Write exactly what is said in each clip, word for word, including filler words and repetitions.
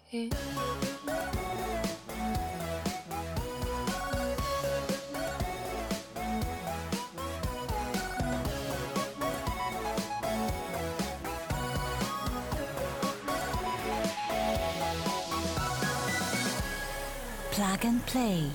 Plug and Play.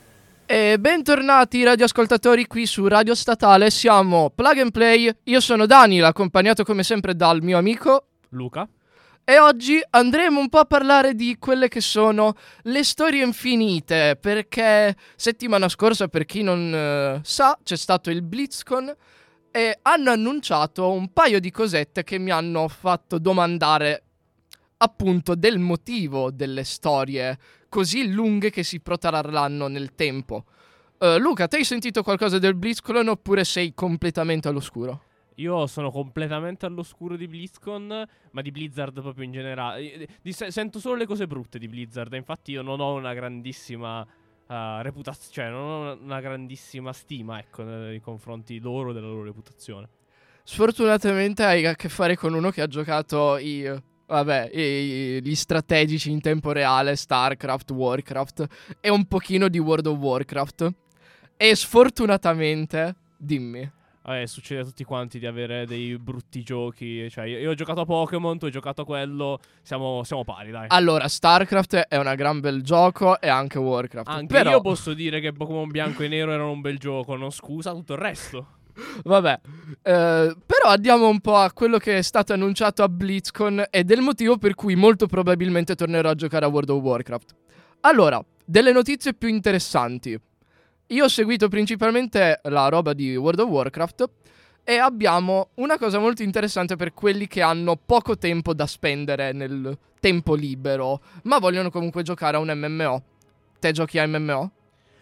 E bentornati radioascoltatori qui su Radio Statale, siamo Plug and Play, io sono Daniel, accompagnato come sempre dal mio amico Luca. E oggi andremo un po' a parlare di quelle che sono le storie infinite, perché settimana scorsa, per chi non uh, sa, c'è stato il BlizzCon e hanno annunciato un paio di cosette che mi hanno fatto domandare appunto del motivo delle storie così lunghe che si protrarranno nel tempo. Uh, Luca, te hai sentito qualcosa del BlizzCon oppure sei completamente all'oscuro? Io sono completamente all'oscuro di BlizzCon, ma di Blizzard proprio in generale. Di, se- sento solo le cose brutte di Blizzard, infatti io non ho una grandissima uh, reputazione, cioè non ho una grandissima stima, ecco, nei confronti loro e della loro reputazione. Sfortunatamente hai a che fare con uno che ha giocato i... Vabbè, i, gli strategici in tempo reale, StarCraft, Warcraft e un pochino di World of Warcraft. E sfortunatamente, dimmi. Eh, succede a tutti quanti di avere dei brutti giochi. Cioè, io, io ho giocato a Pokémon, tu hai giocato a quello. Siamo, siamo pari, dai. Allora, StarCraft è un gran bel gioco e anche Warcraft. Anche però... io posso dire che Pokémon bianco e nero erano un bel gioco. Non scusa tutto il resto. Vabbè, eh, però andiamo un po' a quello che è stato annunciato a BlizzCon e del motivo per cui molto probabilmente tornerò a giocare a World of Warcraft. Allora, delle notizie più interessanti. Io ho seguito principalmente la roba di World of Warcraft e abbiamo una cosa molto interessante per quelli che hanno poco tempo da spendere nel tempo libero, ma vogliono comunque giocare a un M M O. Te giochi a M M O?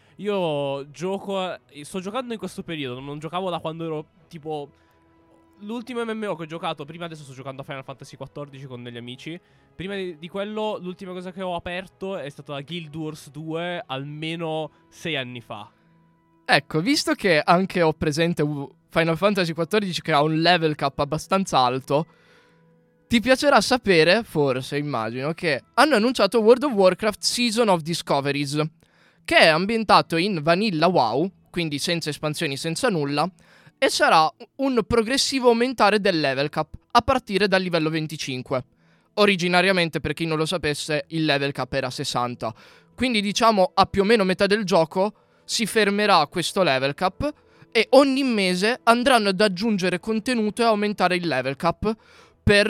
Io gioco a... sto giocando in questo periodo. Non giocavo da quando ero tipo... L'ultimo M M O che ho giocato, prima adesso sto giocando a Final Fantasy quattordici con degli amici. Prima di, di quello, l'ultima cosa che ho aperto è stata Guild Wars due almeno sei anni fa. Ecco, visto che anche ho presente Final Fantasy quattordici che ha un level cap abbastanza alto, ti piacerà sapere, forse immagino, che hanno annunciato World of Warcraft Season of Discoveries, che è ambientato in Vanilla WoW, quindi senza espansioni, senza nulla, e sarà un progressivo aumentare del level cap a partire dal livello venticinque. Originariamente, per chi non lo sapesse, il level cap era sessanta. Quindi diciamo a più o meno metà del gioco si fermerà questo level cap e ogni mese andranno ad aggiungere contenuto e aumentare il level cap per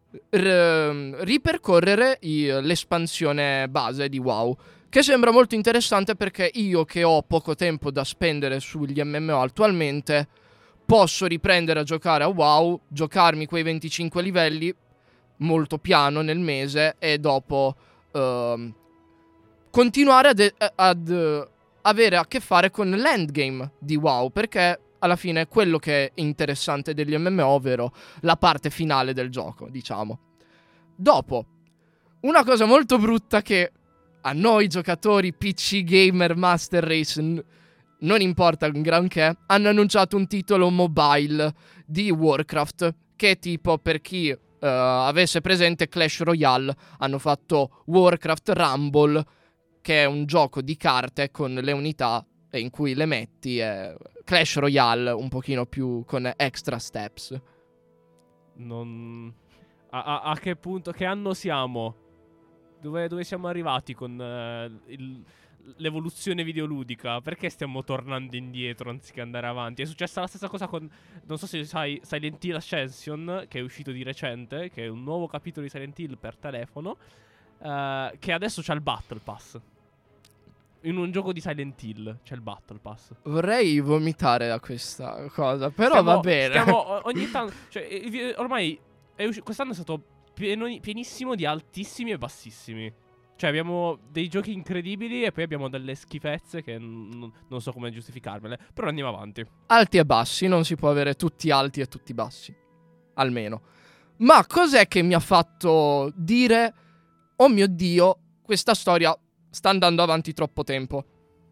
r- ripercorrere i- l'espansione base di WoW. Che sembra molto interessante perché io che ho poco tempo da spendere sugli M M O attualmente posso riprendere a giocare a WoW, giocarmi quei venticinque livelli molto piano nel mese e dopo uh, continuare ad, ad avere a che fare con l'endgame di WoW, perché alla fine è quello che è interessante degli M M O, ovvero la parte finale del gioco, diciamo. Dopo, una cosa molto brutta che a noi giocatori P C Gamer Master Race n- non importa un granché, hanno annunciato un titolo mobile di Warcraft che tipo, per chi uh, avesse presente Clash Royale, hanno fatto Warcraft Rumble, che è un gioco di carte con le unità in cui le metti, è Clash Royale un pochino più con extra steps. Non... A, a, a che punto, che anno siamo? Dove, dove siamo arrivati con uh, il, l'evoluzione videoludica? Perché stiamo tornando indietro anziché andare avanti? È successa la stessa cosa con, non so se sai, Silent Hill Ascension, che è uscito di recente, che è un nuovo capitolo di Silent Hill per telefono, uh, che adesso c'ha il Battle Pass. In un gioco di Silent Hill c'è il Battle Pass. Vorrei vomitare da questa cosa, però stiamo, va bene. Stiamo ogni tanto, cioè, ormai è usci- quest'anno è stato pieno, pienissimo di altissimi e bassissimi. Cioè abbiamo dei giochi incredibili e poi abbiamo delle schifezze che n- non so come giustificarmele. Però andiamo avanti. Alti e bassi, non si può avere tutti alti e tutti bassi. Almeno. Ma cos'è che mi ha fatto dire: oh mio Dio, questa storia sta andando avanti troppo tempo?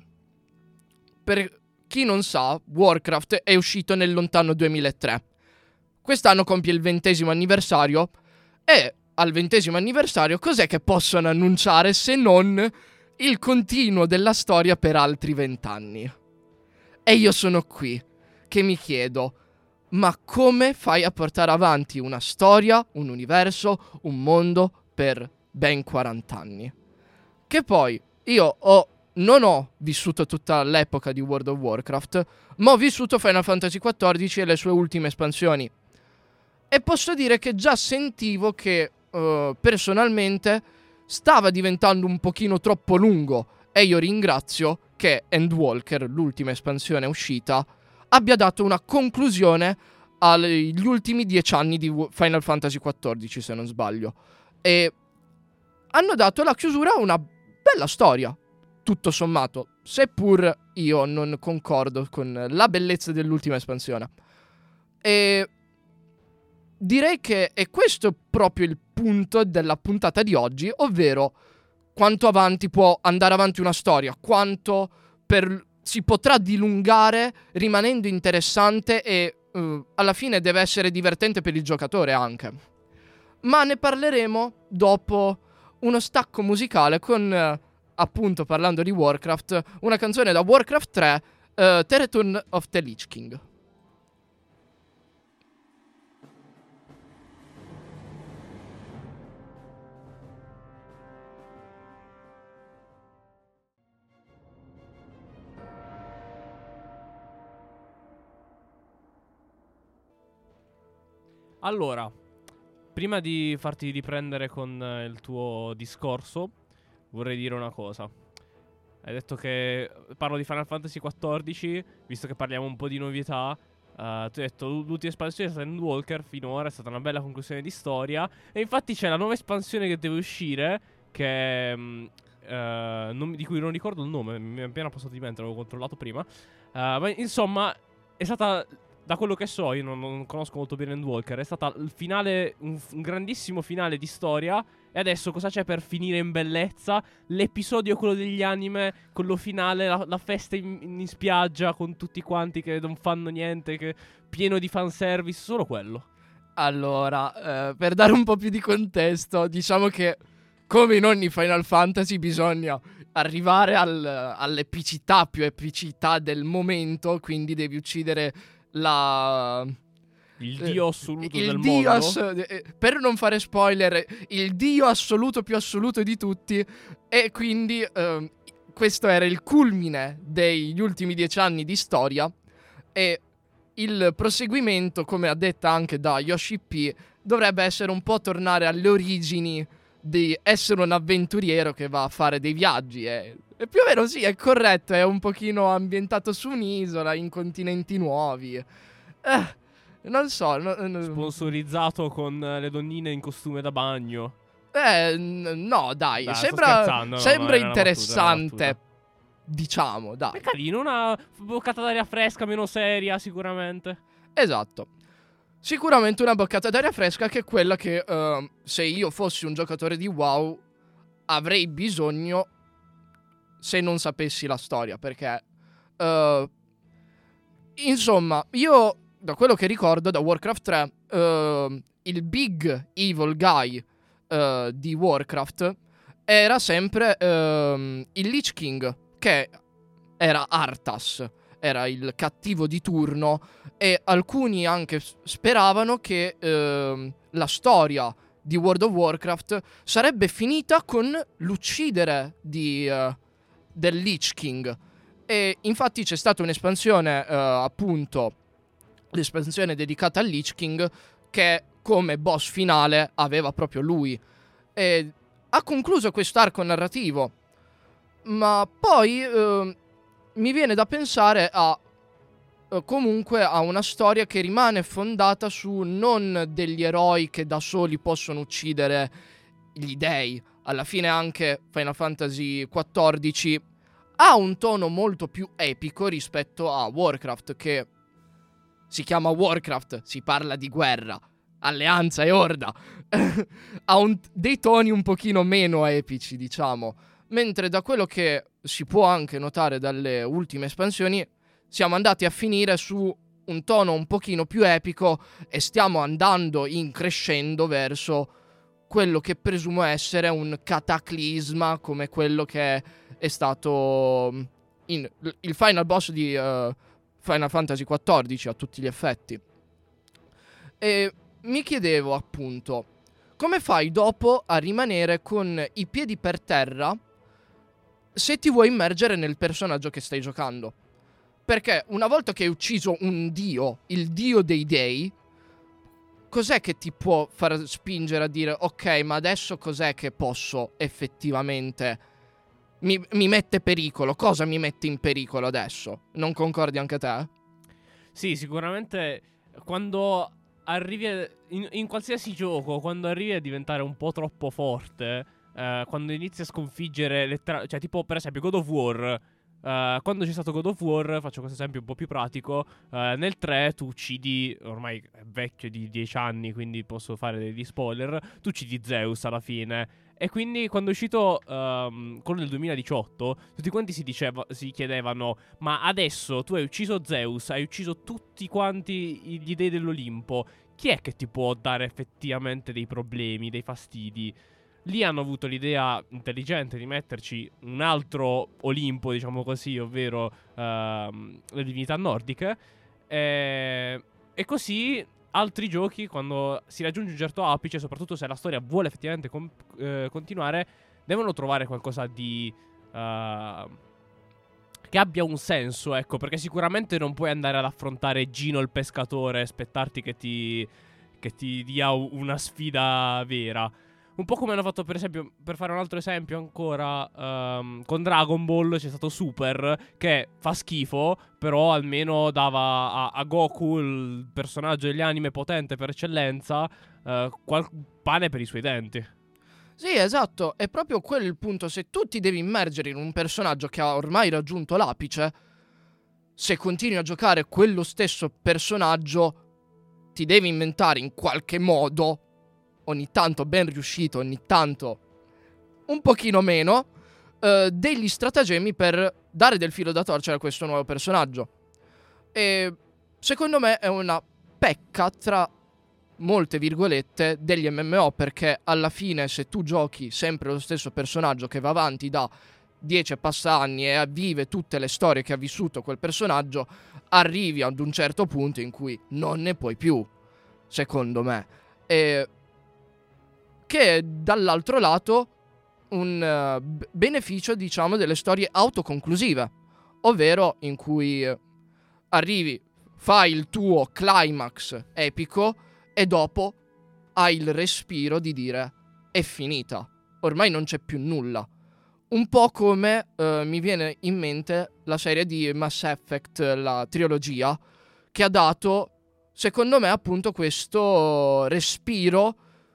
Per chi non sa, Warcraft è uscito nel lontano duemilatré. Quest'anno compie il ventesimo anniversario e al ventesimo anniversario, cos'è che possono annunciare se non il continuo della storia per altri vent'anni? E io sono qui che mi chiedo, ma come fai a portare avanti una storia, un universo, un mondo per ben quaranta anni? Che poi io ho, non ho vissuto tutta l'epoca di World of Warcraft, ma ho vissuto Final Fantasy quattordici e le sue ultime espansioni. E posso dire che già sentivo che uh, personalmente stava diventando un pochino troppo lungo, e io ringrazio che Endwalker, l'ultima espansione uscita, abbia dato una conclusione agli ultimi dieci anni di Final Fantasy quattordici, se non sbaglio. E hanno dato la chiusura a una bella storia, tutto sommato, seppur io non concordo con la bellezza dell'ultima espansione. E direi che è questo proprio il punto della puntata di oggi, ovvero quanto avanti può andare avanti una storia, quanto per, si potrà dilungare rimanendo interessante e uh, alla fine deve essere divertente per il giocatore anche. Ma ne parleremo dopo uno stacco musicale con, uh, appunto parlando di Warcraft, una canzone da Warcraft tre, uh, The Return of the Lich King. Allora, prima di farti riprendere con eh, il tuo discorso, vorrei dire una cosa. Hai detto che parlo di Final Fantasy quattordici, visto che parliamo un po' di novità. Uh, tu hai detto l'ultima espansione è stata Endwalker, finora è stata una bella conclusione di storia. E infatti c'è la nuova espansione che deve uscire, che um, uh, non, di cui non ricordo il nome, mi è appena passato di mente, l'avevo controllato prima. Uh, ma insomma, è stata... Da quello che so, io non, non conosco molto bene Endwalker, è stata il finale, un, un grandissimo finale di storia. E adesso cosa c'è per finire in bellezza? L'episodio, quello degli anime, quello finale, la, la festa in, in spiaggia con tutti quanti che non fanno niente, che pieno di fanservice, solo quello. Allora, eh, per dare un po' più di contesto, diciamo che come in ogni Final Fantasy bisogna arrivare al, all'epicità, più epicità del momento, quindi devi uccidere la... Il dio assoluto il del dio mondo ass- per non fare spoiler, il dio assoluto più assoluto di tutti. E quindi eh, questo era il culmine degli ultimi dieci anni di storia. E il proseguimento, come ha detto anche da Yoshi P, dovrebbe essere un po' tornare alle origini di essere un avventuriero che va a fare dei viaggi. E, e più o meno sì, è corretto, è un pochino ambientato su un'isola, in continenti nuovi. Eh, non so. No, no, sponsorizzato con le donnine in costume da bagno. Eh, n- no, dai, Dai, sto sembra, scherzando, no, sembra no, era una interessante. battuta, era una Diciamo, dai. È carino, una boccata d'aria fresca, meno seria, sicuramente. Esatto. Sicuramente una boccata d'aria fresca, che è quella che uh, se io fossi un giocatore di WoW avrei bisogno se non sapessi la storia, perché uh, insomma, io da quello che ricordo da Warcraft tre, uh, il big evil guy uh, di Warcraft era sempre uh, il Lich King, che era Arthas, era il cattivo di turno, e alcuni anche speravano che uh, la storia di World of Warcraft sarebbe finita con l'uccidere di, uh, del Lich King. E infatti c'è stata un'espansione, uh, appunto, l'espansione dedicata al Lich King, che come boss finale aveva proprio lui. E ha concluso quest'arco narrativo. Ma poi uh, mi viene da pensare a uh, comunque a una storia che rimane fondata su non degli eroi che da soli possono uccidere gli dei. Alla fine anche Final Fantasy quattordici ha un tono molto più epico rispetto a Warcraft, che si chiama Warcraft, si parla di guerra, alleanza e orda. Ha un, dei toni un pochino meno epici, diciamo. Mentre da quello che si può anche notare dalle ultime espansioni, siamo andati a finire su un tono un pochino più epico e stiamo andando in crescendo verso quello che presumo essere un cataclisma come quello che è stato in, il final boss di uh, Final Fantasy quattordici a tutti gli effetti. E mi chiedevo appunto, come fai dopo a rimanere con i piedi per terra se ti vuoi immergere nel personaggio che stai giocando? Perché una volta che hai ucciso un dio, il dio dei dei, cos'è che ti può far spingere a dire ok, ma adesso cos'è che posso effettivamente mi, mi mette pericolo? Cosa mi mette in pericolo adesso? Non concordi anche te? Sì, sicuramente quando arrivi a- in, in qualsiasi gioco, quando arrivi a diventare un po' troppo forte, eh, quando inizi a sconfiggere lettera- cioè tipo per esempio God of War. Uh, quando c'è stato God of War, faccio questo esempio un po' più pratico, uh, nel tre tu uccidi, ormai è vecchio di dieci anni, quindi posso fare degli spoiler, tu uccidi Zeus alla fine. E quindi quando è uscito um, quello del duemiladiciotto, tutti quanti si, diceva, si chiedevano, ma adesso tu hai ucciso Zeus, hai ucciso tutti quanti gli dei dell'Olimpo, chi è che ti può dare effettivamente dei problemi, dei fastidi? Lì hanno avuto l'idea intelligente di metterci un altro Olimpo, diciamo così, ovvero ehm, le divinità nordiche. E, e così altri giochi, quando si raggiunge un certo apice, soprattutto se la storia vuole effettivamente com- eh, continuare, devono trovare qualcosa di... eh, che abbia un senso, ecco, perché sicuramente non puoi andare ad affrontare Gino il pescatore e aspettarti che ti, che ti dia u- una sfida vera. Un po' come hanno fatto per esempio, per fare un altro esempio ancora, ehm, con Dragon Ball c'è stato Super, che fa schifo, però almeno dava a, a Goku, il personaggio degli anime potente per eccellenza, eh, qual- pane per i suoi denti. Sì, esatto, è proprio quello il punto. Se tu ti devi immergere in un personaggio che ha ormai raggiunto l'apice, se continui a giocare quello stesso personaggio, ti devi inventare in qualche modo, ogni tanto ben riuscito, ogni tanto un pochino meno, eh, degli stratagemmi per dare del filo da torcere a questo nuovo personaggio. E secondo me è una pecca tra molte virgolette degli M M O, perché alla fine se tu giochi sempre lo stesso personaggio che va avanti da dieci e passa anni e vive tutte le storie che ha vissuto quel personaggio, arrivi ad un certo punto in cui non ne puoi più, secondo me. E che è dall'altro lato un uh, b- beneficio, diciamo, delle storie autoconclusive, ovvero in cui uh, arrivi, fai il tuo climax epico e dopo hai il respiro di dire è finita, ormai non c'è più nulla. Un po' come uh, mi viene in mente la serie di Mass Effect, la trilogia, che ha dato, secondo me, appunto questo respiro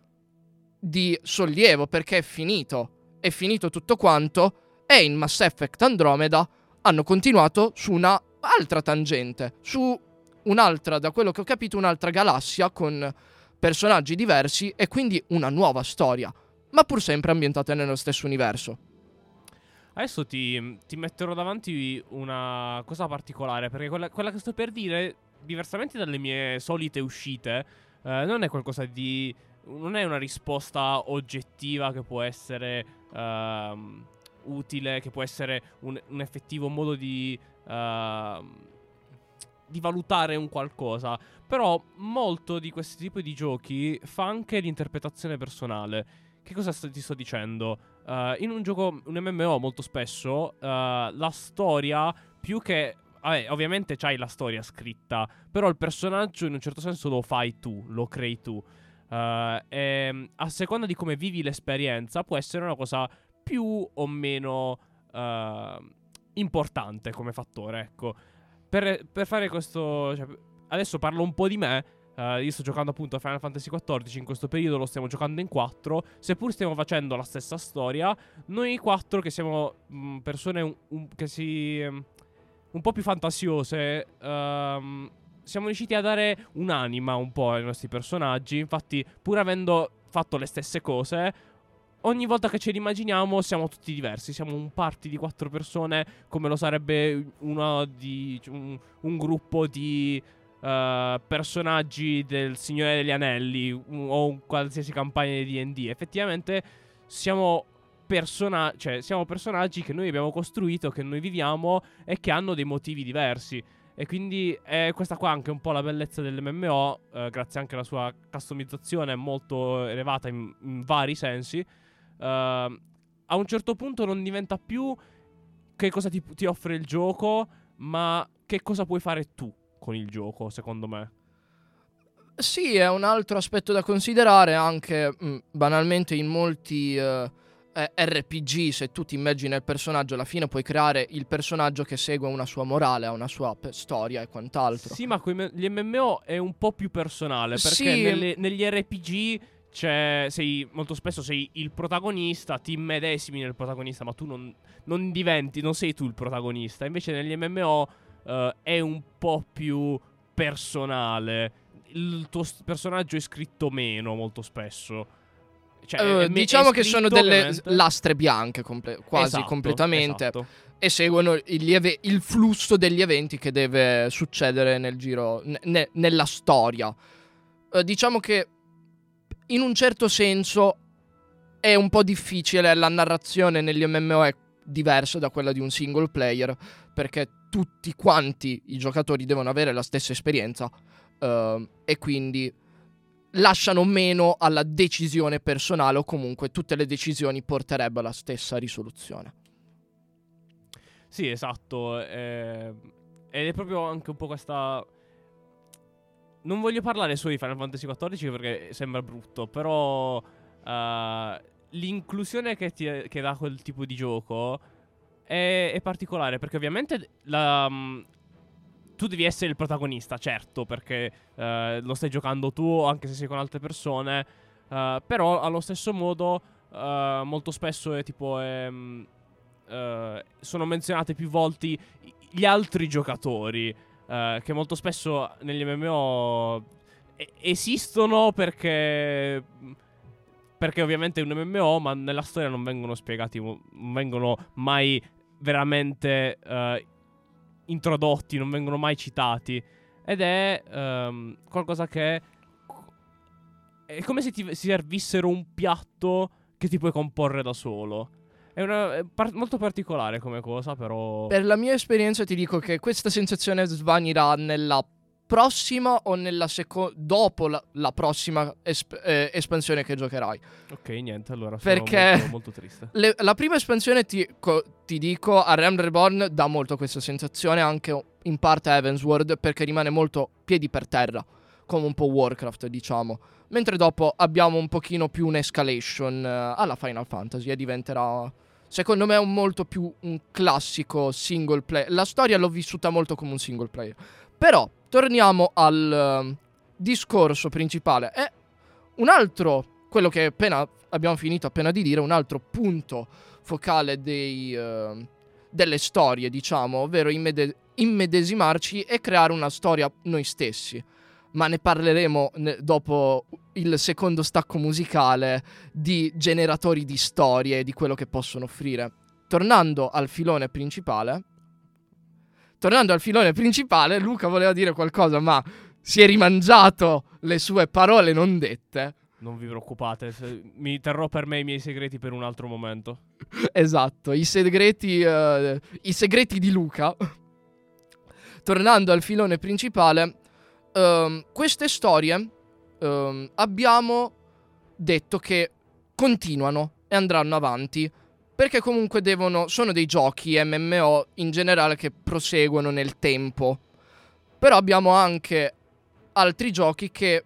di sollievo, perché è finito, è finito tutto quanto, e in Mass Effect Andromeda hanno continuato su una altra tangente, su un'altra, da quello che ho capito, un'altra galassia con personaggi diversi e quindi una nuova storia, ma pur sempre ambientate nello stesso universo. Adesso ti, ti metterò davanti una cosa particolare, perché quella, quella che sto per dire, diversamente dalle mie solite uscite, eh, non è qualcosa di... non è una risposta oggettiva che può essere ehm, utile, che può essere un, un effettivo modo di, ehm, di valutare un qualcosa. Però molto di questo tipo di giochi fa anche l'interpretazione personale. Che cosa sto- ti sto dicendo? Uh, in un gioco, un M M O molto spesso, uh, la storia, più che... Vabbè, ovviamente c'hai la storia scritta, però il personaggio in un certo senso lo fai tu, lo crei tu. Uh, e a seconda di come vivi l'esperienza può essere una cosa più o meno uh, importante come fattore, ecco. Per, per fare questo... Cioè, adesso parlo un po' di me. Uh, io sto giocando appunto a Final Fantasy quattordici, in questo periodo lo stiamo giocando in quattro. Seppur stiamo facendo la stessa storia, noi quattro che siamo mh, persone un, un, che si... Um, un po' più fantasiose, um, siamo riusciti a dare un'anima un po' ai nostri personaggi. Infatti, pur avendo fatto le stesse cose, ogni volta che ce li immaginiamo siamo tutti diversi. Siamo un party di quattro persone, come lo sarebbe una di, un, un gruppo di... uh, personaggi del Signore degli Anelli un, o un qualsiasi campagna di D and D. Effettivamente siamo, persona- cioè, siamo personaggi che noi abbiamo costruito, che noi viviamo e che hanno dei motivi diversi. E quindi è questa qua anche un po' la bellezza dell'M M O, eh, grazie anche alla sua customizzazione molto elevata in, in vari sensi. Uh, a un certo punto non diventa più che cosa ti, ti offre il gioco, ma che cosa puoi fare tu con il gioco, secondo me. Sì, è un altro aspetto da considerare anche mh, banalmente in molti uh, R P G. Se tu ti immagini il personaggio, alla fine puoi creare il personaggio che segue una sua morale, ha una sua pe- storia e quant'altro. Sì, ma con gli M M O è un po' più personale, perché Sì. nelle- negli R P G c'è, sei, molto spesso sei il protagonista, ti immedesimi nel protagonista, ma tu non, non diventi, non sei tu il protagonista. Invece negli M M O uh, è un po' più personale. Il tuo s- personaggio è scritto meno molto spesso. Cioè, Uh, è me- diciamo è che sono scritto, delle ovviamente. lastre bianche comple- quasi Esatto, completamente, esatto. e seguono gli eve- il flusso degli eventi che deve succedere nel giro, ne- ne- nella storia. Uh, diciamo che in un certo senso è un po' difficile, la narrazione negli M M O è diversa da quella di un single player, perché tutti quanti i giocatori devono avere la stessa esperienza, uh, e quindi lasciano meno alla decisione personale, o comunque tutte le decisioni porterebbero alla stessa risoluzione. Sì, esatto. eh, Ed è proprio anche un po' questa... Non voglio parlare solo di Final Fantasy quattordici perché sembra brutto, però uh, l'inclusione che, ti, che dà quel tipo di gioco è, è particolare, perché ovviamente la, um, tu devi essere il protagonista, certo, perché uh, lo stai giocando tu, anche se sei con altre persone, uh, però allo stesso modo uh, molto spesso è tipo... È, um, uh, sono menzionate più volte gli altri giocatori. Uh, che molto spesso negli M M O e- esistono perché perché ovviamente è un M M O, ma nella storia non vengono spiegati, non vengono mai veramente uh, introdotti, non vengono mai citati, ed è um, qualcosa che è come se ti servissero un piatto che ti puoi comporre da solo. È, una, è par- molto particolare come cosa, però... Per la mia esperienza ti dico che questa sensazione svanirà nella prossima o nella seconda, dopo la, la prossima esp- eh, espansione che giocherai. Ok, niente, allora sono Perché molto, molto triste. Le, la prima espansione, ti, co, ti dico, a Realm Reborn dà molto questa sensazione, anche in parte a Heavensward, perché rimane molto piedi per terra, come un po' Warcraft, diciamo. Mentre dopo abbiamo un pochino più un'escalation eh, alla Final Fantasy, e diventerà... secondo me è un molto più un classico single player. La storia l'ho vissuta molto come un single player. Però torniamo al uh, discorso principale. È un altro, quello che appena abbiamo finito appena di dire, un altro punto focale dei, uh, delle storie, diciamo, ovvero immede- immedesimarci e creare una storia noi stessi. Ma ne parleremo ne- dopo il secondo stacco musicale di generatori di storie e di quello che possono offrire. Tornando al filone principale, tornando al filone principale, Luca voleva dire qualcosa, ma si è rimangiato le sue parole non dette. Non vi preoccupate, se- mi terrò per me i miei segreti per un altro momento. Esatto, i segreti, eh, i segreti di Luca. Tornando al filone principale, ehm, queste storie ehm, abbiamo detto che continuano e andranno avanti, perché comunque devono, sono dei giochi M M O in generale che proseguono nel tempo. Però abbiamo anche altri giochi che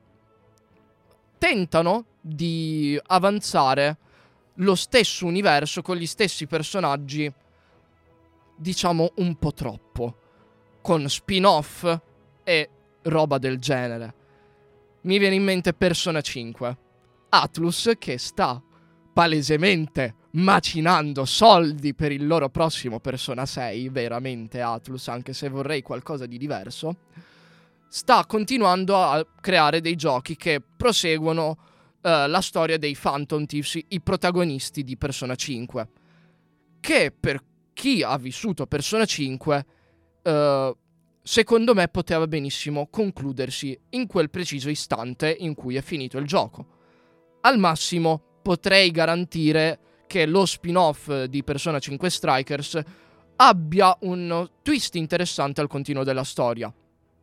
tentano di avanzare lo stesso universo con gli stessi personaggi, diciamo un po' troppo, con spin-off e roba del genere. Mi viene in mente Persona cinque, Atlus, che sta palesemente macinando soldi per il loro prossimo Persona sei, veramente Atlus, anche se vorrei qualcosa di diverso, sta continuando a creare dei giochi che proseguono uh, la storia dei Phantom Thieves, i protagonisti di Persona cinque, che per chi ha vissuto Persona cinque uh, secondo me poteva benissimo concludersi in quel preciso istante in cui è finito il gioco. Al massimo potrei garantire che lo spin-off di Persona cinque Strikers abbia un twist interessante al continuo della storia.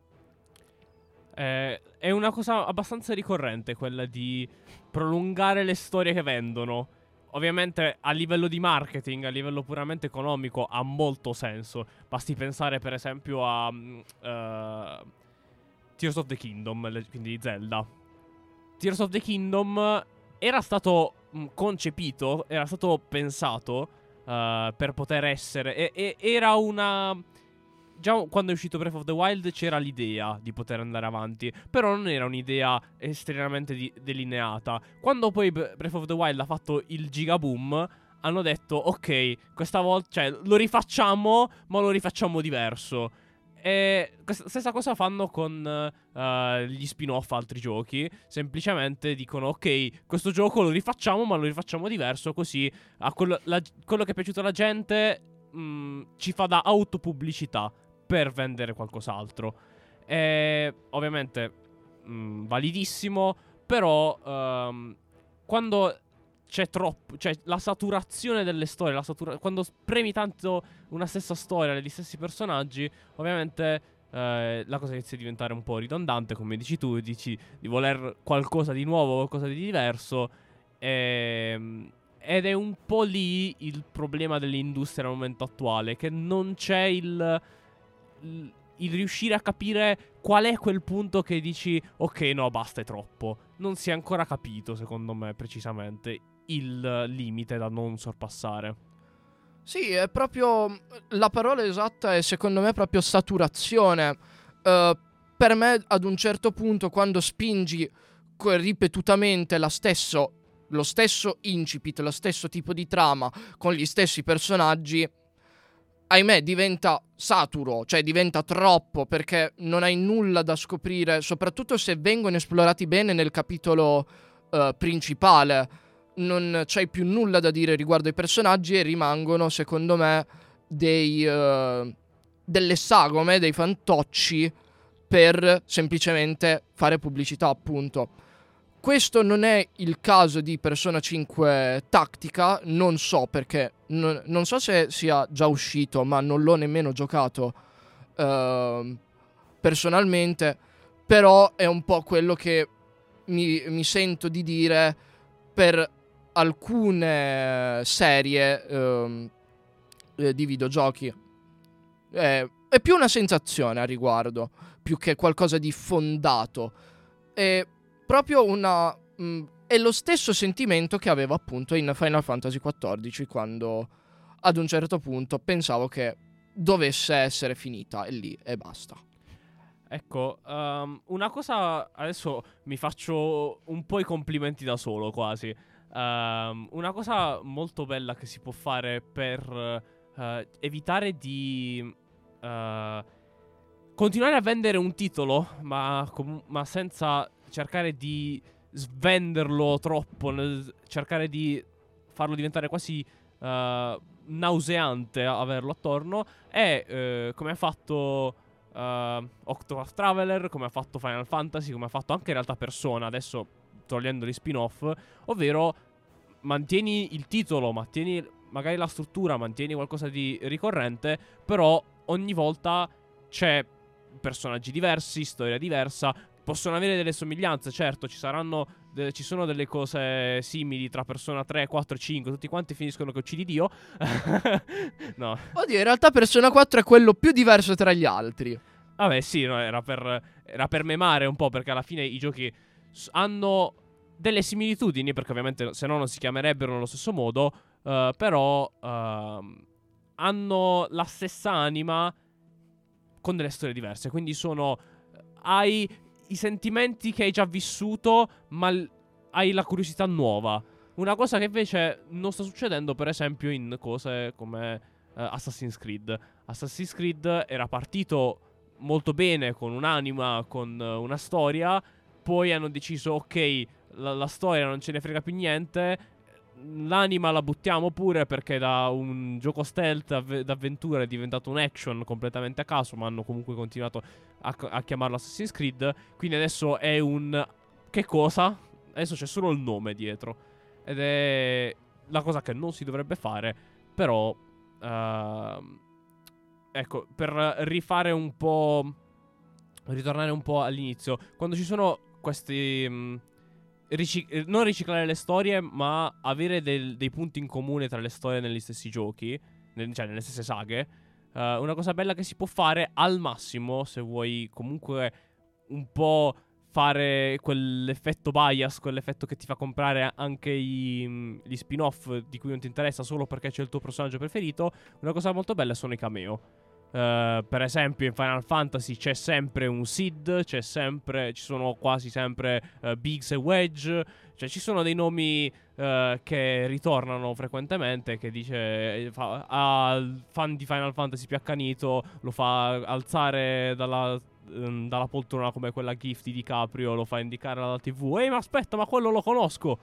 Eh, è una cosa abbastanza ricorrente quella di prolungare le storie che vendono. Ovviamente a livello di marketing, a livello puramente economico, ha molto senso. Basti pensare per esempio a uh, Tears of the Kingdom, le- quindi di Zelda. Tears of the Kingdom era stato mh, concepito, era stato pensato uh, per poter essere... E, e- era una... Già quando è uscito Breath of the Wild c'era l'idea di poter andare avanti, però non era un'idea estremamente di- delineata. Quando poi B- Breath of the Wild ha fatto il gigaboom, hanno detto ok, questa volta, cioè, lo rifacciamo, ma lo rifacciamo diverso. E questa stessa cosa fanno con uh, gli spin-off altri giochi. Semplicemente dicono ok, questo gioco lo rifacciamo, ma lo rifacciamo diverso, così a quello, la- quello che è piaciuto alla gente mh, ci fa da autopubblicità per vendere qualcos'altro. E ovviamente mh, validissimo, però ehm, quando c'è troppo, cioè la saturazione delle storie, la satura- quando premi tanto una stessa storia degli stessi personaggi, ovviamente eh, la cosa inizia a diventare un po' ridondante, come dici tu, dici di voler qualcosa di nuovo, qualcosa di diverso. Ehm, ed è un po' lì il problema dell'industria al momento attuale, che non c'è il, il, il riuscire a capire qual è quel punto che dici ok, no, basta, è troppo. Non si è ancora capito, secondo me, precisamente il limite da non sorpassare. Sì, è proprio la parola esatta è secondo me proprio saturazione. Eh, per me ad un certo punto quando spingi co- ripetutamente la stesso, lo stesso incipit, lo stesso tipo di trama con gli stessi personaggi, ahimè diventa saturo, cioè diventa troppo perché non hai nulla da scoprire, soprattutto se vengono esplorati bene nel capitolo eh, principale. Non c'hai più nulla da dire riguardo ai personaggi e rimangono, secondo me, dei eh, delle sagome, dei fantocci per semplicemente fare pubblicità, appunto. Questo non è il caso di Persona cinque Tactica, non so perché, non, non so se sia già uscito, ma non l'ho nemmeno giocato eh, personalmente, però è un po' quello che mi, mi sento di dire per alcune serie ehm, eh, di videogiochi. È, è più una sensazione a riguardo, più che qualcosa di fondato. È proprio una... mh, è lo stesso sentimento che avevo appunto in Final Fantasy quattordici, quando ad un certo punto pensavo che dovesse essere finita e lì e basta. Ecco, um, una cosa, adesso mi faccio un po' i complimenti da solo quasi. Um, una cosa molto bella che si può fare per uh, evitare di uh, continuare a vendere un titolo, ma, com- ma senza cercare di svenderlo troppo, nel cercare di farlo diventare quasi uh, nauseante averlo attorno, è uh, come ha fatto uh, Octopath Traveler, come ha fatto Final Fantasy, come ha fatto anche in realtà Persona, adesso togliendo gli spin-off, ovvero mantieni il titolo, mantieni magari la struttura, mantieni qualcosa di ricorrente, però ogni volta c'è personaggi diversi, storia diversa, possono avere delle somiglianze, certo, ci saranno de- ci sono delle cose simili tra Persona tre, quattro e cinque, tutti quanti finiscono che uccidi Dio. No. Oddio, in realtà Persona quattro è quello più diverso tra gli altri. Vabbè, sì, no, era per era per memare un po', perché alla fine i giochi s- hanno delle similitudini, perché ovviamente se no non si chiamerebbero nello stesso modo, eh, però ehm, hanno la stessa anima con delle storie diverse, quindi sono hai i sentimenti che hai già vissuto, ma l- hai la curiosità nuova. Una cosa che invece non sta succedendo, per esempio, in cose come eh, Assassin's Creed. Assassin's Creed era partito molto bene, con un'anima, con eh, una storia. Poi hanno deciso, ok, la, la storia non ce ne frega più niente. l'anima la buttiamo pure, perché da un gioco stealth avve- d'avventura è diventato un action completamente a caso, ma hanno comunque continuato a, a chiamarlo Assassin's Creed. Quindi adesso è un... che cosa? Adesso c'è solo il nome dietro. Ed è la cosa che non si dovrebbe fare. Però uh, ecco, per rifare un po', ritornare un po' all'inizio, quando ci sono questi... Mh, Rici- non riciclare le storie, ma avere del- dei punti in comune tra le storie negli stessi giochi, nel- cioè nelle stesse saghe. Uh, una cosa bella che si può fare al massimo, se vuoi comunque un po' fare quell'effetto bias, quell'effetto che ti fa comprare anche i, gli spin-off di cui non ti interessa solo perché c'è il tuo personaggio preferito. Una cosa molto bella sono i cameo. Uh, per esempio in Final Fantasy c'è sempre un Sid, c'è sempre, ci sono quasi sempre uh, Biggs e Wedge, cioè ci sono dei nomi uh, che ritornano frequentemente, che dice fa, al fan di Final Fantasy più accanito lo fa alzare dalla, um, dalla poltrona come quella gif di DiCaprio, lo fa indicare alla tivù. Ehi, ma aspetta, ma quello lo conosco.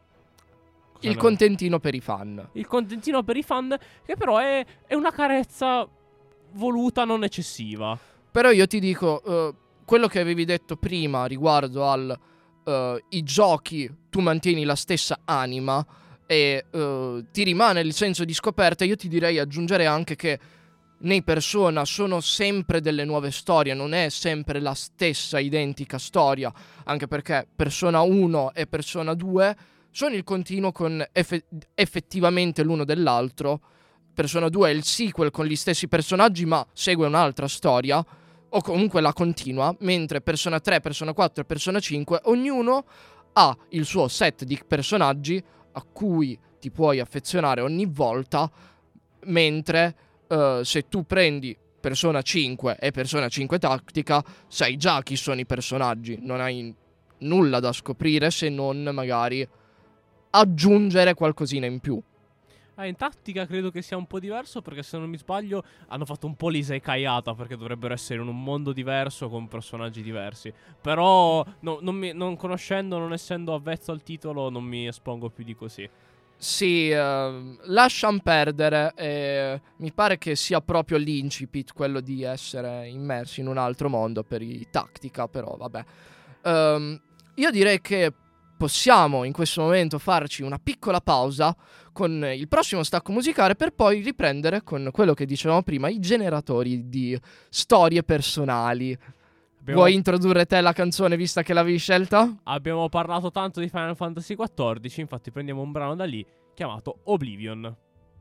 Cosa Il ne- contentino per i fan. Il contentino per i fan, che però è, è una carezza voluta, non eccessiva. Però io ti dico, uh, quello che avevi detto prima riguardo al uh, i giochi, tu mantieni la stessa anima e uh, ti rimane il senso di scoperta. Io ti direi, aggiungere anche che nei Persona sono sempre delle nuove storie, non è sempre la stessa identica storia, anche perché Persona uno e Persona due sono il continuo con eff- effettivamente l'uno dell'altro. Persona due è il sequel con gli stessi personaggi, ma segue un'altra storia, o comunque la continua, mentre Persona tre, Persona quattro e Persona cinque, ognuno ha il suo set di personaggi a cui ti puoi affezionare ogni volta, mentre uh, se tu prendi Persona cinque e Persona cinque Tactica, sai già chi sono i personaggi, non hai nulla da scoprire se non magari aggiungere qualcosina in più. Ah, in tattica credo che sia un po' diverso, perché se non mi sbaglio hanno fatto un po' l'isekaiata, perché dovrebbero essere in un mondo diverso con personaggi diversi. Però no, non, mi, non conoscendo, non essendo avvezzo al titolo, non mi espongo più di così. Sì, uh, lasciam perdere. Eh, mi pare che sia proprio l'incipit quello di essere immersi in un altro mondo per i tattica, però vabbè. Um, io direi che possiamo in questo momento farci una piccola pausa con il prossimo stacco musicale, per poi riprendere con quello che dicevamo prima, i generatori di storie personali. Abbiamo, Vuoi introdurre te la canzone, vista che l'avevi scelta? abbiamo parlato tanto di Final Fantasy quattordici, infatti prendiamo un brano da lì chiamato Oblivion.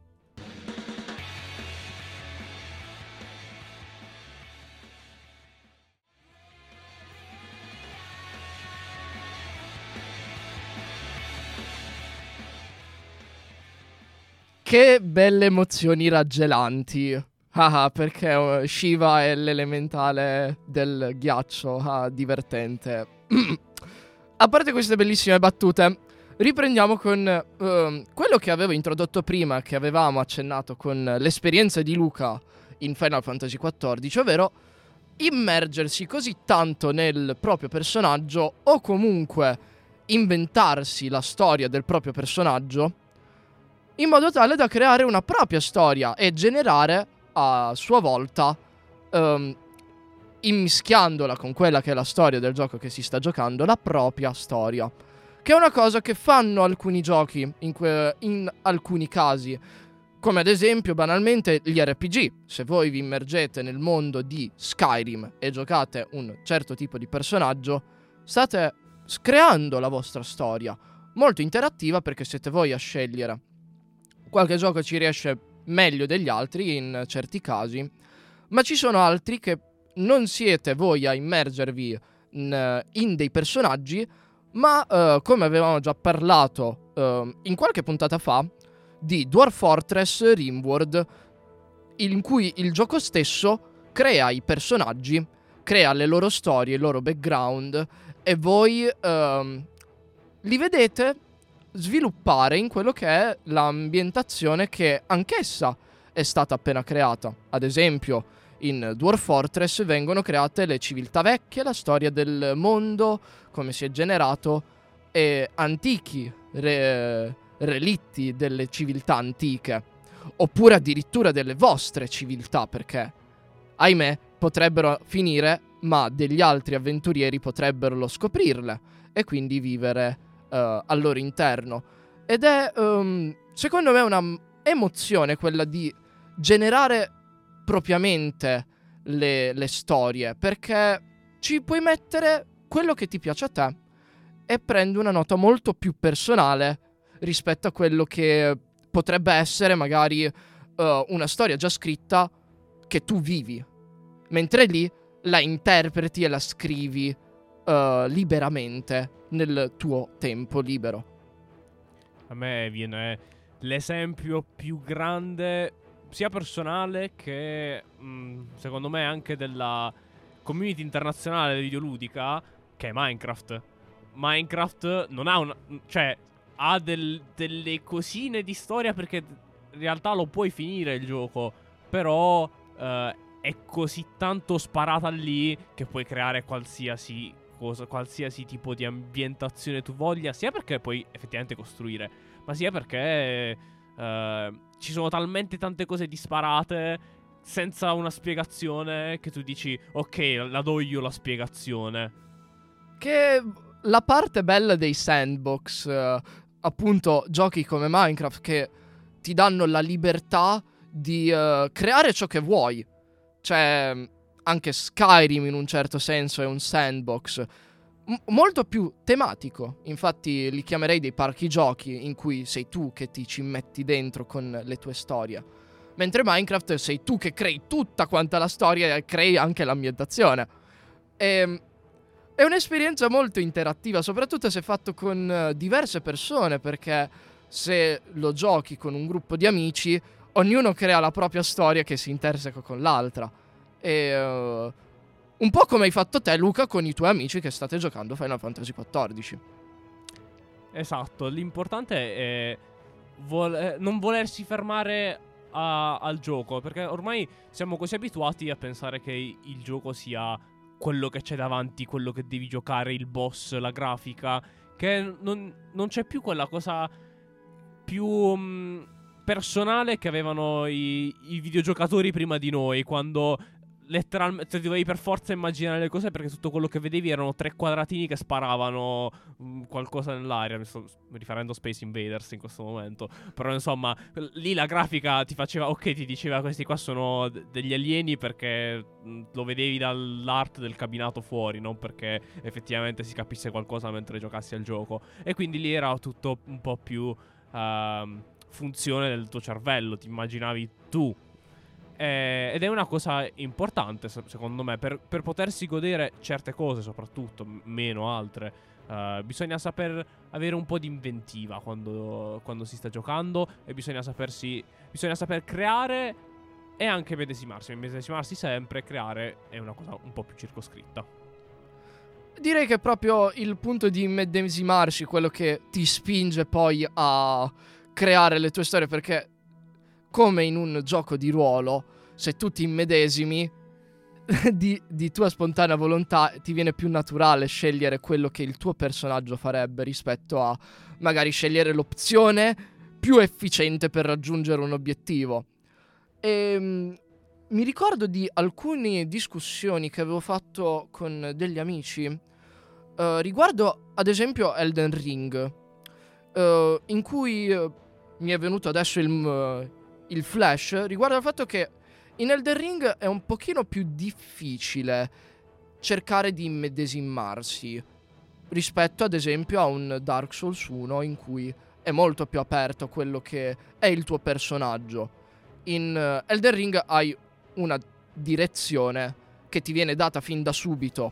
Che belle emozioni raggelanti. Ah, perché uh, Shiva è l'elementale del ghiaccio. Ah, divertente. A parte queste bellissime battute, riprendiamo con uh, quello che avevo introdotto prima, che avevamo accennato con l'esperienza di Luca in Final Fantasy quattordici, ovvero immergersi così tanto nel proprio personaggio, o comunque inventarsi la storia del proprio personaggio, in modo tale da creare una propria storia e generare a sua volta, um, immischiandola con quella che è la storia del gioco che si sta giocando, la propria storia. Che è una cosa che fanno alcuni giochi in, que- in alcuni casi, come ad esempio banalmente gli R P G. Se voi vi immergete nel mondo di Skyrim e giocate un certo tipo di personaggio, state creando la vostra storia, molto interattiva, perché siete voi a scegliere. Qualche gioco ci riesce meglio degli altri in certi casi, ma ci sono altri che non siete voi a immergervi in, in dei personaggi, ma uh, come avevamo già parlato uh, in qualche puntata fa, di Dwarf Fortress Rimworld, in cui il gioco stesso crea i personaggi, crea le loro storie, il loro background, e voi uh, li vedete sviluppare in quello che è l'ambientazione che anch'essa è stata appena creata. Ad esempio, in Dwarf Fortress vengono create le civiltà vecchie, la storia del mondo, come si è generato, e antichi re- relitti delle civiltà antiche, oppure addirittura delle vostre civiltà, perché, ahimè, potrebbero finire, ma degli altri avventurieri potrebbero scoprirle e quindi vivere uh, al loro interno. Ed è, um, secondo me, una emozione quella di generare propriamente le, le storie, perché ci puoi mettere quello che ti piace a te e prende una nota molto più personale rispetto a quello che potrebbe essere magari uh, una storia già scritta che tu vivi, mentre lì la interpreti e la scrivi uh, liberamente nel tuo tempo libero. A me viene l'esempio più grande, sia personale che mh, secondo me anche della community internazionale videoludica, che è Minecraft. Minecraft non ha una... cioè, ha del, delle cosine di storia, perché in realtà lo puoi finire il gioco, però uh, è così tanto sparata lì che puoi creare qualsiasi cosa, qualsiasi tipo di ambientazione tu voglia, sia perché puoi effettivamente costruire, ma sia perché uh, ci sono talmente tante cose disparate senza una spiegazione che tu dici ok, la do io la spiegazione. Che la parte bella dei sandbox, uh, appunto giochi come Minecraft che ti danno la libertà di uh, creare ciò che vuoi. Cioè, anche Skyrim in un certo senso è un sandbox M- molto più tematico. Infatti li chiamerei dei parchi giochi, in cui sei tu che ti ci metti dentro con le tue storie, mentre Minecraft sei tu che crei tutta quanta la storia e crei anche l'ambientazione. E è un'esperienza molto interattiva, soprattutto se fatto con uh, diverse persone, perché se lo giochi con un gruppo di amici, ognuno crea la propria storia che si interseca con l'altra. E uh, un po' come hai fatto te, Luca, con i tuoi amici che state giocando Final Fantasy quattordici. Esatto, l'importante è vol- non volersi fermare a- al gioco, perché ormai siamo così abituati a pensare che il gioco sia quello che c'è davanti, quello che devi giocare, il boss, la grafica, che non, non c'è più quella cosa più mh, personale che avevano i, i videogiocatori prima di noi, quando letteralmente dovevi per forza immaginare le cose, perché tutto quello che vedevi erano tre quadratini che sparavano mh, qualcosa nell'aria. Mi sto riferendo a Space Invaders in questo momento, però insomma lì la grafica ti faceva ok, ti diceva questi qua sono d- degli alieni perché mh, lo vedevi dall'art del cabinato fuori, non perché effettivamente si capisse qualcosa mentre giocassi al gioco. E quindi lì era tutto un po' più uh, funzione del tuo cervello, ti immaginavi tu. Eh, ed è una cosa importante, secondo me, per, per potersi godere certe cose, soprattutto, m- meno altre. Uh, bisogna saper avere un po' di inventiva quando, quando si sta giocando, e bisogna sapersi, bisogna saper creare e anche medesimarsi. Medesimarsi sempre, creare è una cosa un po' più circoscritta. Direi che è proprio il punto di medesimarsi quello che ti spinge poi a creare le tue storie, perché come in un gioco di ruolo, se tu ti immedesimi di, di tua spontanea volontà, ti viene più naturale scegliere quello che il tuo personaggio farebbe rispetto a magari scegliere l'opzione più efficiente per raggiungere un obiettivo. E um, mi ricordo di alcune discussioni che avevo fatto con degli amici uh, riguardo ad esempio Elden Ring, uh, in cui uh, mi è venuto adesso il... Uh, il flash riguardo al fatto che in Elden Ring è un pochino più difficile cercare di immedesimarsi rispetto ad esempio a un Dark Souls uno, in cui è molto più aperto quello che è il tuo personaggio. In uh, Elden Ring hai una direzione che ti viene data fin da subito.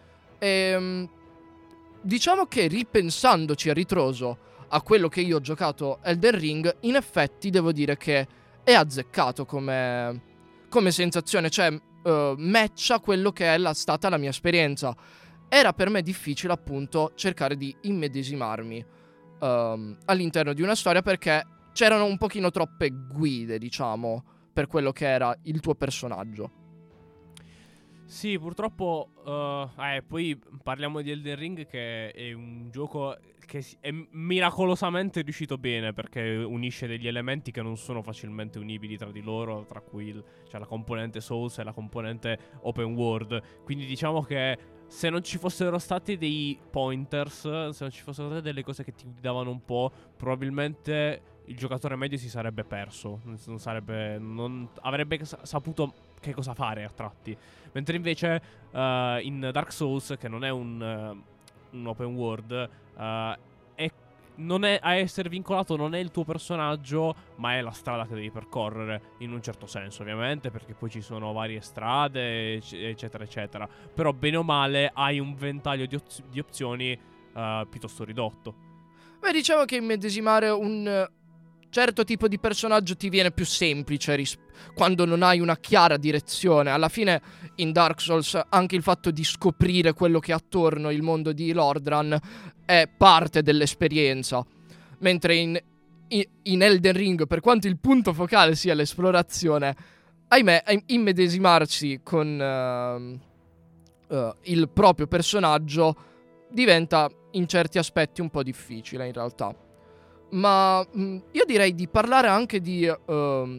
E um, diciamo che ripensandoci a ritroso a quello che io ho giocato Elden Ring, in effetti devo dire che è azzeccato come, come sensazione, cioè uh, matcha quello che è la, stata la mia esperienza. Era per me difficile appunto cercare di immedesimarmi uh, all'interno di una storia, perché c'erano un pochino troppe guide, diciamo, per quello che era il tuo personaggio. Sì, purtroppo. Uh, eh, poi parliamo di Elden Ring, che è un gioco che è miracolosamente riuscito bene, perché unisce degli elementi che non sono facilmente unibili tra di loro, tra cui il, cioè la componente Souls e la componente Open World. Quindi diciamo che se non ci fossero stati dei pointers, se non ci fossero state delle cose che ti guidavano un po', probabilmente il giocatore medio si sarebbe perso. Non sarebbe. Non avrebbe saputo che cosa fare a tratti. Mentre invece uh, in Dark Souls, che non è un, uh, un open world, uh, è, non è, a essere vincolato non è il tuo personaggio, ma è la strada che devi percorrere, in un certo senso ovviamente, perché poi ci sono varie strade, eccetera eccetera. Però bene o male hai un ventaglio di, oz- di opzioni uh, piuttosto ridotto. Beh, diciamo che immedesimare un certo tipo di personaggio ti viene più semplice ris- quando non hai una chiara direzione. Alla fine in Dark Souls anche il fatto di scoprire quello che è attorno il mondo di Lordran è parte dell'esperienza, mentre in, in, in Elden Ring, per quanto il punto focale sia l'esplorazione, ahimè immedesimarsi con uh, uh, il proprio personaggio diventa in certi aspetti un po' difficile in realtà. Ma mh, io direi di parlare anche di uh,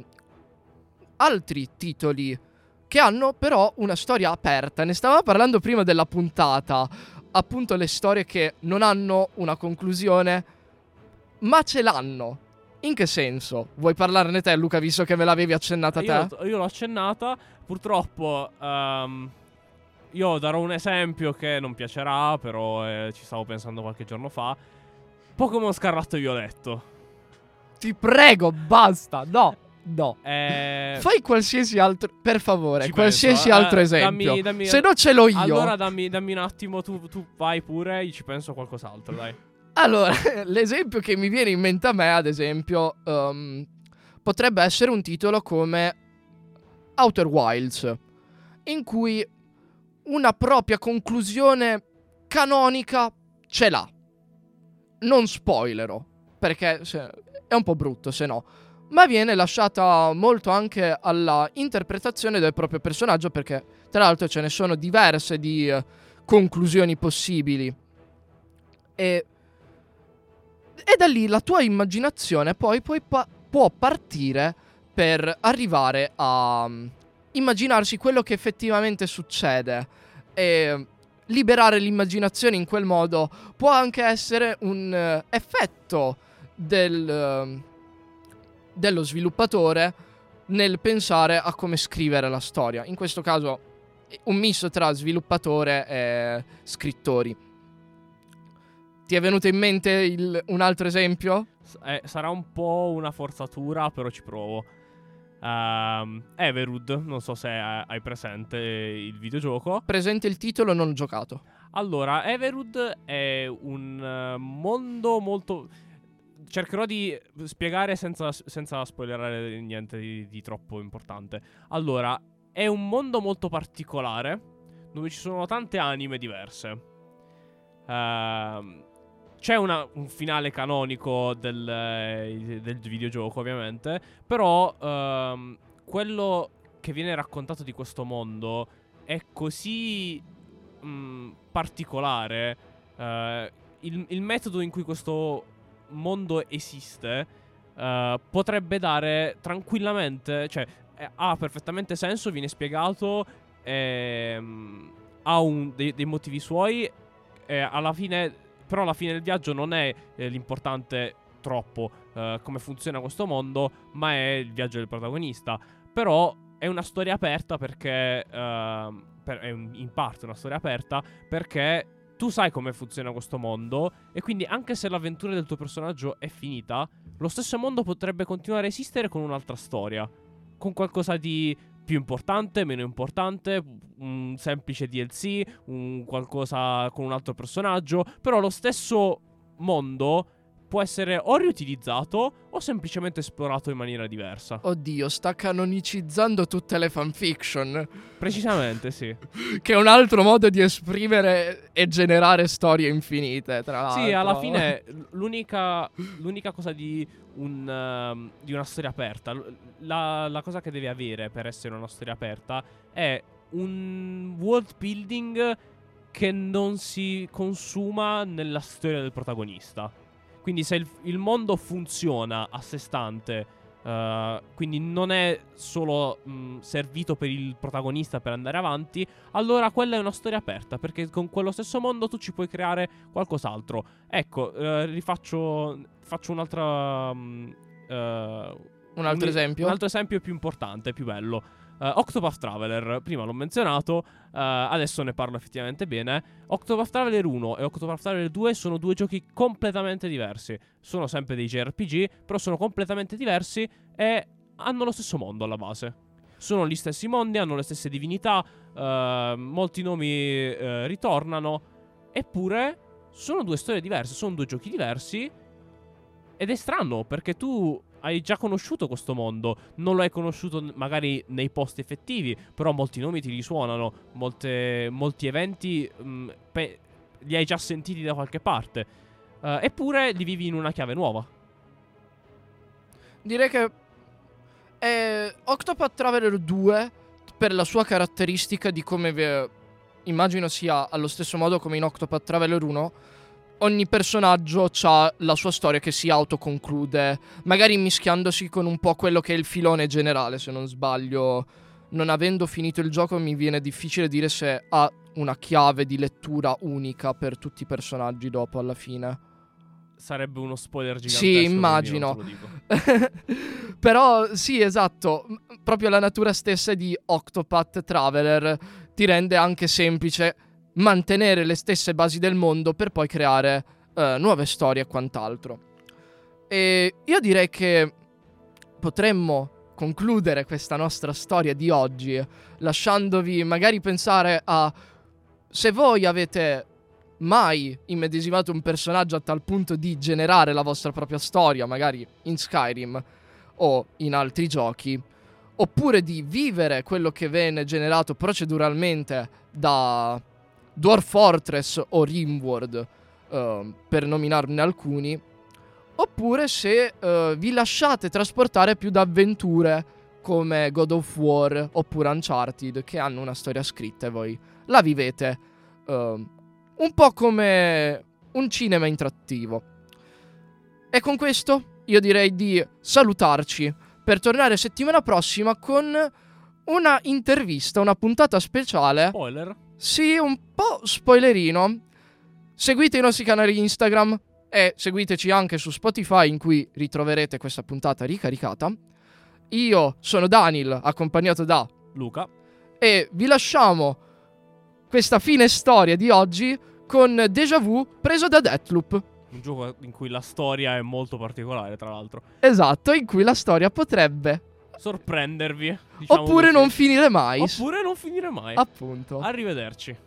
altri titoli che hanno però una storia aperta. Ne stavamo parlando prima della puntata, appunto le storie che non hanno una conclusione, ma ce l'hanno. In che senso? Vuoi parlarne te, Luca, visto che me l'avevi accennata te? Io, io l'ho accennata, purtroppo um, io darò un esempio che non piacerà, però eh, ci stavo pensando qualche giorno fa. Pokémon Scarlatto e Violetto. Ti prego, basta, no, no. Eh... Fai qualsiasi altro, per favore, Ci qualsiasi penso. altro Eh, esempio. dammi- dammi- Se no ce l'ho io. Allora dammi, dammi un attimo, tu, tu vai pure, io ci penso a qualcos'altro, dai. Allora, l'esempio che mi viene in mente a me, ad esempio, um, potrebbe essere un titolo come Outer Wilds, in cui una propria conclusione canonica ce l'ha. Non spoilerò, perché se, è un po' brutto se no, ma viene lasciata molto anche alla interpretazione del proprio personaggio, perché tra l'altro ce ne sono diverse di uh, conclusioni possibili. E, e da lì la tua immaginazione poi, poi pa- può partire per arrivare a um, immaginarsi quello che effettivamente succede. E liberare l'immaginazione in quel modo può anche essere un uh, effetto del, uh, dello sviluppatore nel pensare a come scrivere la storia. In questo caso un misto tra sviluppatore e scrittori. Ti è venuto in mente il, un altro esempio? S- eh, sarà un po' una forzatura, però ci provo. Um, Everwood, non so se hai presente il videogioco. Presente il titolo, non ho giocato. Allora, Everwood è un uh, mondo molto... Cercherò di spiegare senza, senza spoilerare niente di, di troppo importante. Allora, è un mondo molto particolare, dove ci sono tante anime diverse. Uh, c'è una, un finale canonico del, eh, del videogioco, ovviamente. Però uh, quello che viene raccontato di questo mondo è così mh, particolare. Uh, il, il metodo in cui questo mondo esiste uh, potrebbe dare tranquillamente, cioè eh, ha perfettamente senso, viene spiegato, ehm, ha un, dei, dei motivi suoi, eh, alla fine, però alla fine del viaggio non è eh, l'importante troppo eh, come funziona questo mondo, ma è il viaggio del protagonista. Però è una storia aperta perché eh, per, è un, in parte una storia aperta perché tu sai come funziona questo mondo, e quindi anche se l'avventura del tuo personaggio è finita, lo stesso mondo potrebbe continuare a esistere con un'altra storia, con qualcosa di più importante, meno importante, un semplice D L C, un qualcosa con un altro personaggio, però lo stesso mondo può essere o riutilizzato o semplicemente esplorato in maniera diversa. Oddio, sta canonicizzando tutte le fanfiction. Precisamente, sì. Che è un altro modo di esprimere e generare storie infinite, tra l'altro. Sì, alla fine l'unica, l'unica cosa di, un, uh, di una storia aperta, la, la cosa che deve avere per essere una storia aperta è un world building che non si consuma nella storia del protagonista. Quindi se il, il mondo funziona a sé stante, uh, quindi non è solo mh, servito per il protagonista per andare avanti, allora quella è una storia aperta, perché con quello stesso mondo tu ci puoi creare qualcos'altro. Ecco, uh, rifaccio faccio un'altra um, uh, Un altro un, esempio? Un altro esempio più importante, più bello. Uh, Octopath Traveler, prima l'ho menzionato, uh, adesso ne parlo effettivamente bene. Octopath Traveler uno e Octopath Traveler due sono due giochi completamente diversi. Sono sempre dei J R P G, però sono completamente diversi e hanno lo stesso mondo alla base. Sono gli stessi mondi, hanno le stesse divinità, uh, molti nomi uh, ritornano, eppure sono due storie diverse, sono due giochi diversi. Ed è strano, perché tu hai già conosciuto questo mondo, non lo hai conosciuto magari nei posti effettivi, però molti nomi ti risuonano, molte, molti eventi mh, pe- li hai già sentiti da qualche parte, uh, eppure li vivi in una chiave nuova. Direi che eh, Octopath Traveler due, per la sua caratteristica di come ve- immagino sia allo stesso modo come in Octopath Traveler uno, ogni personaggio ha la sua storia che si autoconclude, magari mischiandosi con un po' quello che è il filone generale, se non sbaglio. Non avendo finito il gioco mi viene difficile dire se ha una chiave di lettura unica per tutti i personaggi dopo alla fine. Sarebbe uno spoiler gigantesco. Sì, immagino. quindi non te lo dico. Però sì, esatto, M- proprio la natura stessa di Octopath Traveler ti rende anche semplice mantenere le stesse basi del mondo per poi creare uh, nuove storie e quant'altro. E io direi che potremmo concludere questa nostra storia di oggi lasciandovi magari pensare a se voi avete mai immedesimato un personaggio a tal punto di generare la vostra propria storia, magari in Skyrim o in altri giochi, oppure di vivere quello che viene generato proceduralmente da Dwarf Fortress o Rimworld, uh, per nominarne alcuni, oppure se uh, vi lasciate trasportare più da avventure come God of War oppure Uncharted, che hanno una storia scritta e voi la vivete uh, un po' come un cinema interattivo. E con questo io direi di salutarci per tornare settimana prossima con una intervista, una puntata speciale. Spoiler? Sì, un po' spoilerino. Seguite i nostri canali Instagram e seguiteci anche su Spotify, in cui ritroverete questa puntata ricaricata. Io sono Daniel, accompagnato da Luca. E vi lasciamo questa fine storia di oggi con Déjà Vu preso da Deathloop. Un gioco in cui la storia è molto particolare, tra l'altro. Esatto, in cui la storia potrebbe sorprendervi, diciamo oppure così. non finire mai. Oppure non finire mai. Appunto. Arrivederci.